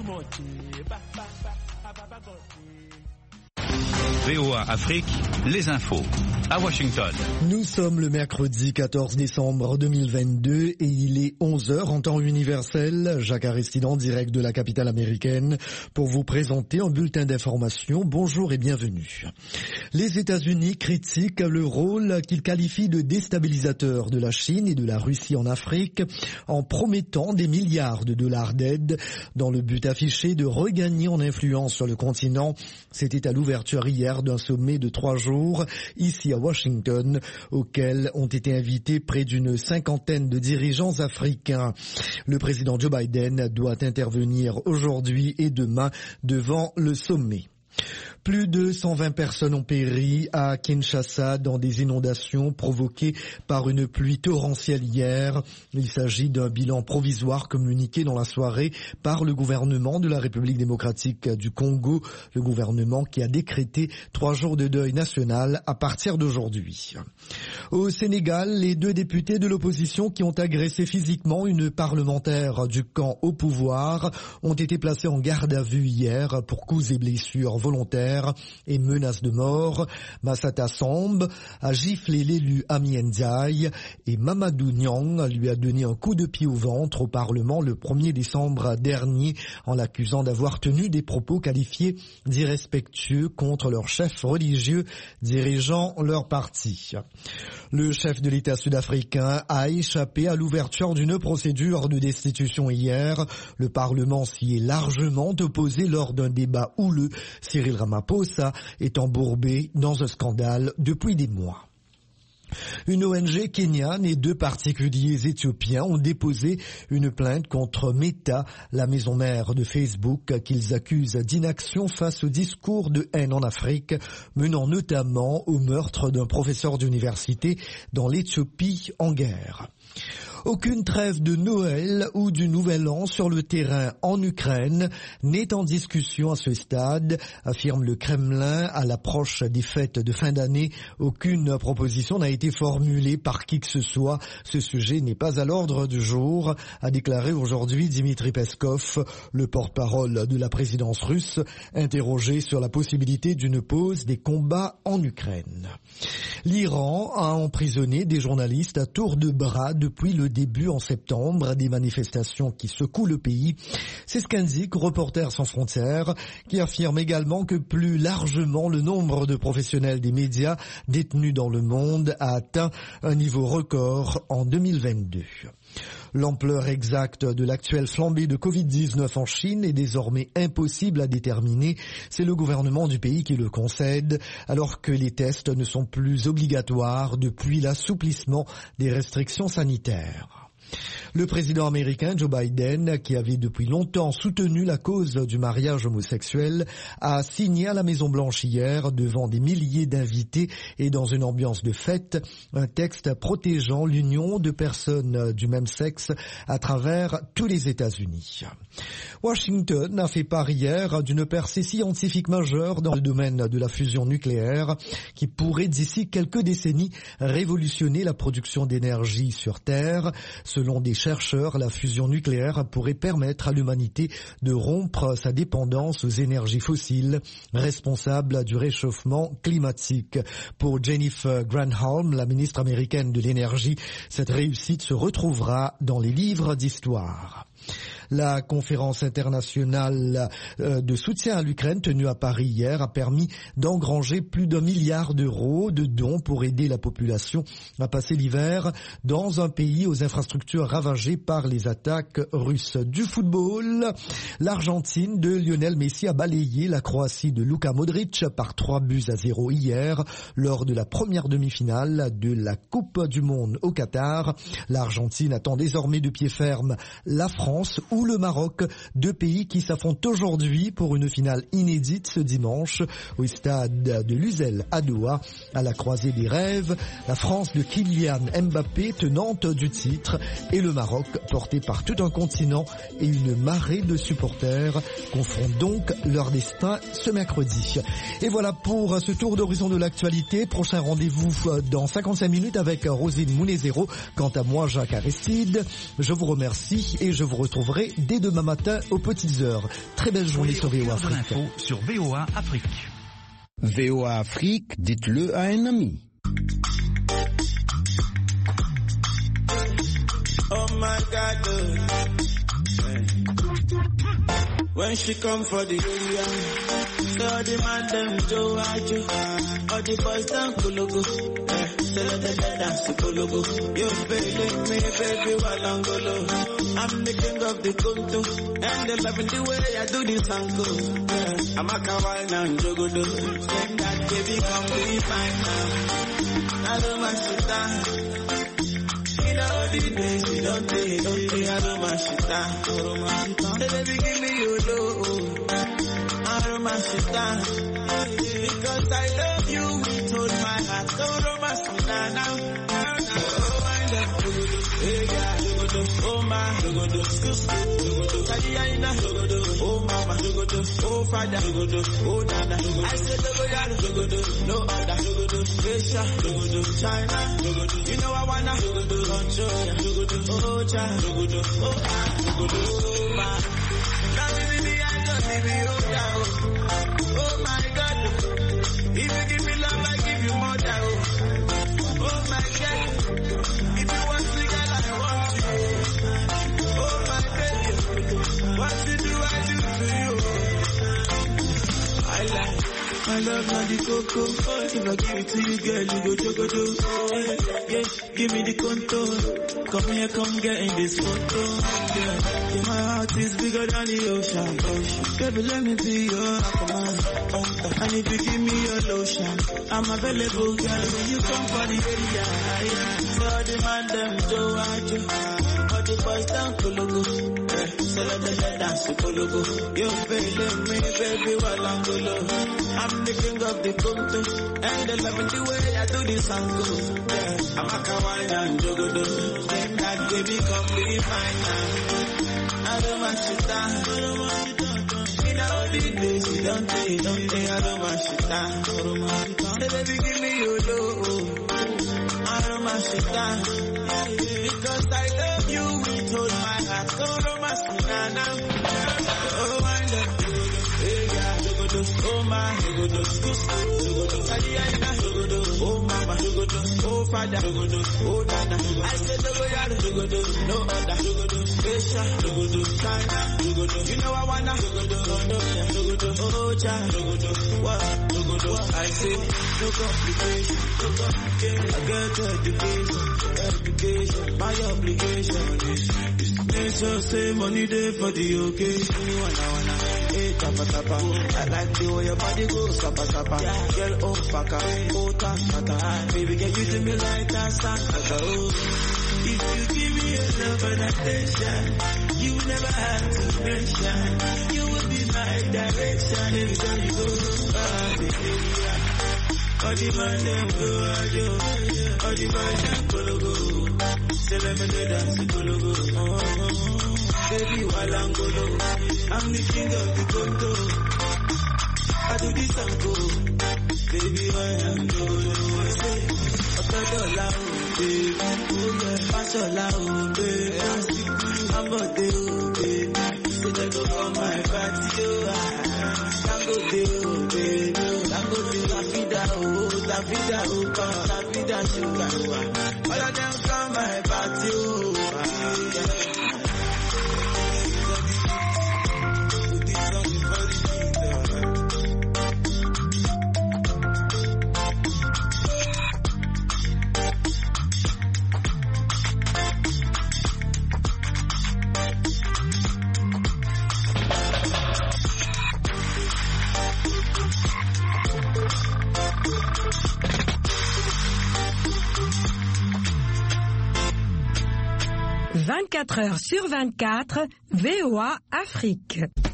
VOA Afrique, les infos. À Washington. Nous sommes le mercredi 14 décembre 2022 et il est 11h en temps universel. Jacques Aristide en direct de la capitale américaine pour vous présenter un bulletin d'information. Bonjour et bienvenue. Les États-Unis critiquent le rôle qu'ils qualifient de déstabilisateur de la Chine et de la Russie en Afrique en promettant des milliards de dollars d'aide dans le but affiché de regagner en influence sur le continent. C'était à l'ouverture hier d'un sommet de 3 jours ici à Washington, auquel ont été invités près d'une cinquantaine de dirigeants africains. Le président Joe Biden doit intervenir aujourd'hui et demain devant le sommet. Plus de 120 personnes ont péri à Kinshasa dans des inondations provoquées par une pluie torrentielle hier. Il s'agit d'un bilan provisoire communiqué dans la soirée par le gouvernement de la République démocratique du Congo, le gouvernement qui a décrété 3 jours de deuil national à partir d'aujourd'hui. Au Sénégal, les 2 députés de l'opposition qui ont agressé physiquement une parlementaire du camp au pouvoir ont été placés en garde à vue hier pour coups et blessures volontaires et menaces de mort. Massata Samb a giflé l'élu Ami Ndiaye et Mamadou Niang lui a donné un coup de pied au ventre au Parlement le 1er décembre dernier en l'accusant d'avoir tenu des propos qualifiés d'irrespectueux contre leur chef religieux dirigeant leur parti. Le chef de l'État sud-africain a échappé à l'ouverture d'une procédure de destitution hier. Le Parlement s'y est largement opposé lors d'un débat houleux. Cyril Ramaphosa est embourbé dans un scandale depuis des mois. Une ONG kenyane et 2 particuliers éthiopiens ont déposé une plainte contre Meta, la maison mère de Facebook, qu'ils accusent d'inaction face au discours de haine en Afrique, menant notamment au meurtre d'un professeur d'université dans l'Éthiopie en guerre. Aucune trêve de Noël ou du Nouvel An sur le terrain en Ukraine n'est en discussion à ce stade, affirme le Kremlin à l'approche des fêtes de fin d'année. Aucune proposition n'a été formulée par qui que ce soit. Ce sujet n'est pas à l'ordre du jour, a déclaré aujourd'hui Dmitri Peskov, le porte-parole de la présidence russe, interrogé sur la possibilité d'une pause des combats en Ukraine. L'Iran a emprisonné des journalistes à tour de bras depuis le début en septembre des manifestations qui secouent le pays. C'est ce qu'indique Reporters sans frontières, qui affirme également que plus largement le nombre de professionnels des médias détenus dans le monde a atteint un niveau record en 2022. L'ampleur exacte de l'actuelle flambée de Covid-19 en Chine est désormais impossible à déterminer. C'est le gouvernement du pays qui le concède, alors que les tests ne sont plus obligatoires depuis l'assouplissement des restrictions sanitaires. Le président américain Joe Biden, qui avait depuis longtemps soutenu la cause du mariage homosexuel, a signé à la Maison-Blanche hier, devant des milliers d'invités et dans une ambiance de fête, un texte protégeant l'union de personnes du même sexe à travers tous les États-Unis. Washington a fait part hier d'une percée scientifique majeure dans le domaine de la fusion nucléaire qui pourrait d'ici quelques décennies révolutionner la production d'énergie sur Terre. Selon des chercheurs, la fusion nucléaire pourrait permettre à l'humanité de rompre sa dépendance aux énergies fossiles responsables du réchauffement climatique. Pour Jennifer Granholm, la ministre américaine de l'énergie, cette réussite se retrouvera dans les livres d'histoire. La conférence internationale de soutien à l'Ukraine tenue à Paris hier a permis d'engranger plus d'1 milliard d'euros de dons pour aider la population à passer l'hiver dans un pays aux infrastructures ravagées par les attaques russes. Du football, l'Argentine de Lionel Messi a balayé la Croatie de Luka Modric par 3-0 hier lors de la première demi-finale de la Coupe du Monde au Qatar. L'Argentine attend désormais de pied ferme la France ou le Maroc, 2 pays qui s'affrontent aujourd'hui pour une finale inédite ce dimanche au stade de l'Uzel à Doha, à la croisée des rêves. La France de Kylian Mbappé, tenante du titre, et le Maroc, porté par tout un continent et une marée de supporters, confrontent donc leur destin ce mercredi. Et voilà pour ce tour d'horizon de l'actualité. Prochain rendez-vous dans 55 minutes avec Rosine Mounezero. Quant à moi, Jacques Aristide, je vous remercie et je vous retrouverai retrouverai dès demain matin aux petites heures. Très belle journée sur VOA Afrique. Sur VOA Afrique. VOA Afrique, dites-le à un ami. Oh my God, when she come for the area, so the man them Joe, all the boys down Kulugu, so let them dance Kulugu. You feeling me, baby, Walangolo. I'm the king of the Kuntu, and they loving the way I do this angle. I'm a kawaii and Jogodo, saying that baby come be fine now. I don't mind sit down. All the days we don't take, Aromashita. Say baby give me your love, Aromashita. Because I love you with all my heart, Aromashita now. Oh my, oh mama, oh father, oh dada. I said no other, Asia, China. You know I wanna control, oh child, oh my. Now in the eyes of me, oh my God. If you give me love, I give you more. Oh my God. If you want to get, I want you. Oh my baby, what you do, I do to you. I like my love, not the cocoa. If I give it to you, girl, you go jogodo. Yeah, give me the contour. Come here, come get in this photo. Yeah, my heart is bigger than the ocean. Baby, let me be your command. And if you give me your lotion, I'm available, girl, when you come for the area. So the man them do all the boys down Kulugu. So let them dance Kulugu. You feeling me, baby, Walangolo. I'm the king of the Kuntu, and they loving the way I do this angle. I'm a kawaii and Jogodo, saying that baby come be fine now. I don't want shit down. In all the days you don't take, I don't want shit down. Say baby give me your love, I don't want shit down. Because I love you with all my heart, so don't want shit down. Oh my God, oh my, oh mama, oh father, oh dada. I said no other, Asia, China. You know I wanna oh child, what? I say no complication, I got education, my obligation is make sure say money there for the occasion. You wanna tapa tapa. I like the way your body goes tapa tapa. Girl, oh paka, oh tata. Baby, can you do me like that? If you give me your love and attention, you never have to mention. You will be my direction every time you go to party. All the man them go, all the boys them go. Say let me dance go. Baby, Walangolo, I'm the king of the Conto. I do this and go. Baby, Walangolo, I say, Otodola, baby, Fashola, baby, I'm a deal, baby. So they go for my party, Tango deal, baby. Tango deal, La vida, sugar. All of them come my party, Heures sur 24, VOA Afrique.